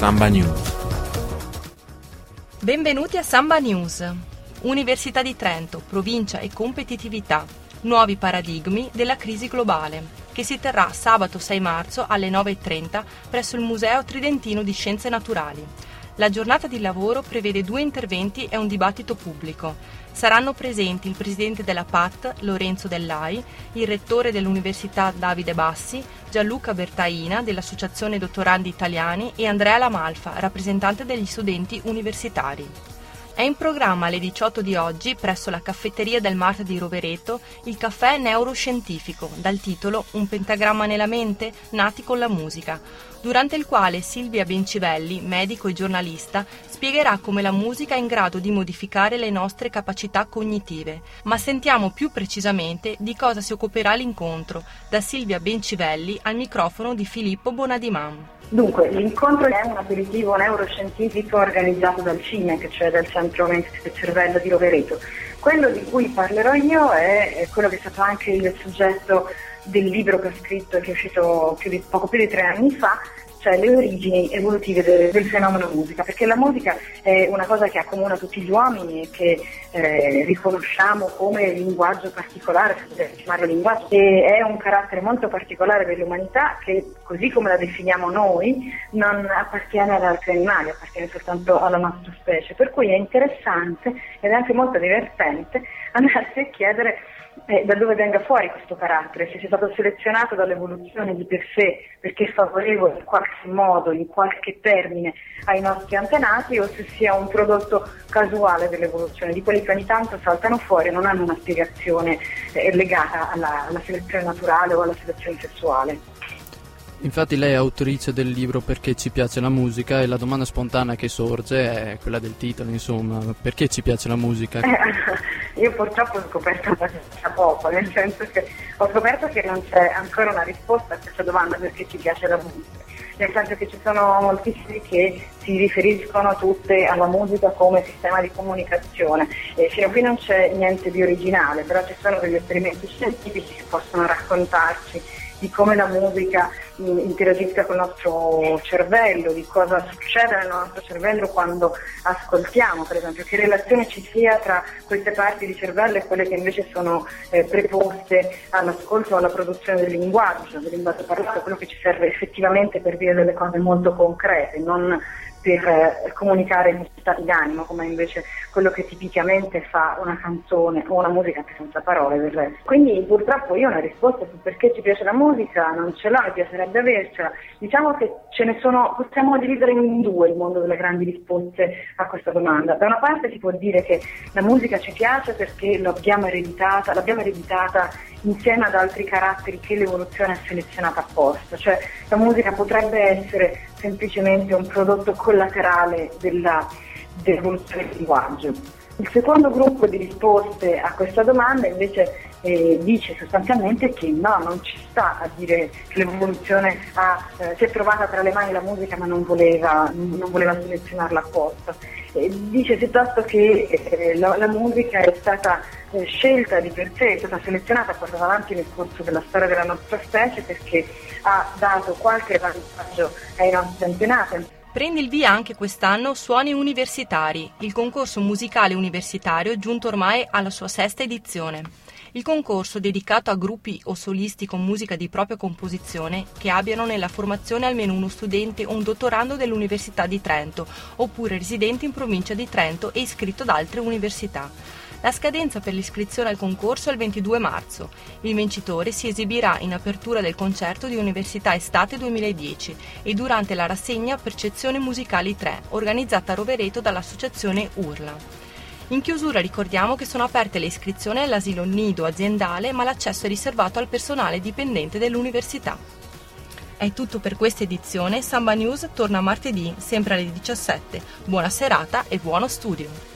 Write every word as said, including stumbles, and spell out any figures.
Samba News. Benvenuti a Samba News. Università di Trento, provincia e competitività. Nuovi paradigmi della crisi globale, che si terrà sabato sei marzo alle nove e trenta presso il Museo Tridentino di Scienze Naturali. La giornata di lavoro prevede due interventi e un dibattito pubblico. Saranno presenti il presidente della P A T, Lorenzo Dell'Ai, il rettore dell'Università Davide Bassi, Gianluca Bertaina dell'Associazione Dottorandi Italiani e Andrea Lamalfa, rappresentante degli studenti universitari. È in programma alle diciotto di oggi, presso la caffetteria del Mart di Rovereto, il caffè neuroscientifico, dal titolo Un pentagramma nella mente, nati con la musica, durante il quale Silvia Bencivelli, medico e giornalista, spiegherà come la musica è in grado di modificare le nostre capacità cognitive. Ma sentiamo più precisamente di cosa si occuperà l'incontro, da Silvia Bencivelli al microfono di Filippo Bonadiman. Dunque, l'incontro è un aperitivo neuroscientifico organizzato dal C I M E C, cioè dal Centro Mente del Cervello di Rovereto. Quello di cui parlerò io è quello che è stato anche il soggetto del libro che ho scritto e che è uscito più di, poco più di tre anni fa, cioè le origini evolutive del, del fenomeno musica, perché la musica è una cosa che accomuna tutti gli uomini e che eh, riconosciamo come linguaggio particolare, se possiamo chiamarlo linguaggio, e è un carattere molto particolare dell'umanità che, così come la definiamo noi, non appartiene ad altri animali, appartiene soltanto alla nostra specie, per cui è interessante ed è anche molto divertente andarsi a chiedere Eh, da dove venga fuori questo carattere, se sia stato selezionato dall'evoluzione di per sé perché è favorevole in qualche modo, in qualche termine ai nostri antenati, o se sia un prodotto casuale dell'evoluzione, di quelli che ogni tanto saltano fuori e non hanno una spiegazione eh, legata alla, alla selezione naturale o alla selezione sessuale. Infatti lei è autrice del libro Perché ci piace la musica, e la domanda spontanea che sorge è quella del titolo, insomma, perché ci piace la musica? Eh, io purtroppo ho scoperto abbastanza poco, nel senso che ho scoperto che non c'è ancora una risposta a questa domanda, perché ci piace la musica, nel senso che ci sono moltissimi che si riferiscono tutte alla musica come sistema di comunicazione, e fino a qui non c'è niente di originale, però ci sono degli esperimenti scientifici che possono raccontarci di come la musica interagisca con il nostro cervello, di cosa succede nel nostro cervello quando ascoltiamo, per esempio, che relazione ci sia tra queste parti di cervello e quelle che invece sono eh, preposte all'ascolto o alla produzione del linguaggio, del linguaggio parlato, quello che ci serve effettivamente per dire delle cose molto concrete, non per eh, comunicare gli stati d'animo, come invece quello che tipicamente fa una canzone o una musica anche senza parole del resto. Quindi purtroppo io una risposta su perché ci piace la musica non ce l'ho, mi piacerebbe avercela. Diciamo che ce ne sono, possiamo dividere in due il mondo delle grandi risposte a questa domanda. Da una parte si può dire che la musica ci piace perché l'abbiamo ereditata, l'abbiamo ereditata insieme ad altri caratteri che l'evoluzione ha selezionato apposta, cioè la musica potrebbe essere semplicemente un prodotto collaterale della, dell'evoluzione del linguaggio. Il secondo gruppo di risposte a questa domanda invece eh, dice sostanzialmente che no, non ci sta a dire che l'evoluzione ha, eh, si è trovata tra le mani la musica ma non voleva, non voleva selezionarla apposta. Eh, dice piuttosto che eh, la, la musica è stata eh, scelta di per sé, è stata selezionata, portata avanti nel corso della storia della nostra specie perché ha dato qualche vantaggio ai nostri antenati. Prende il via anche quest'anno Suoni Universitari, il concorso musicale universitario giunto ormai alla sua sesta edizione. Il concorso, dedicato a gruppi o solisti con musica di propria composizione che abbiano nella formazione almeno uno studente o un dottorando dell'Università di Trento, oppure residente in provincia di Trento e iscritto ad altre università. La scadenza per l'iscrizione al concorso è il ventidue marzo. Il vincitore si esibirà in apertura del concerto di Università Estate duemiladieci e durante la rassegna Percezioni Musicali tre, organizzata a Rovereto dall'associazione Urla. In chiusura ricordiamo che sono aperte le iscrizioni all'asilo nido aziendale, ma l'accesso è riservato al personale dipendente dell'università. È tutto per questa edizione. Samba News torna martedì, sempre alle diciassette. Buona serata e buono studio!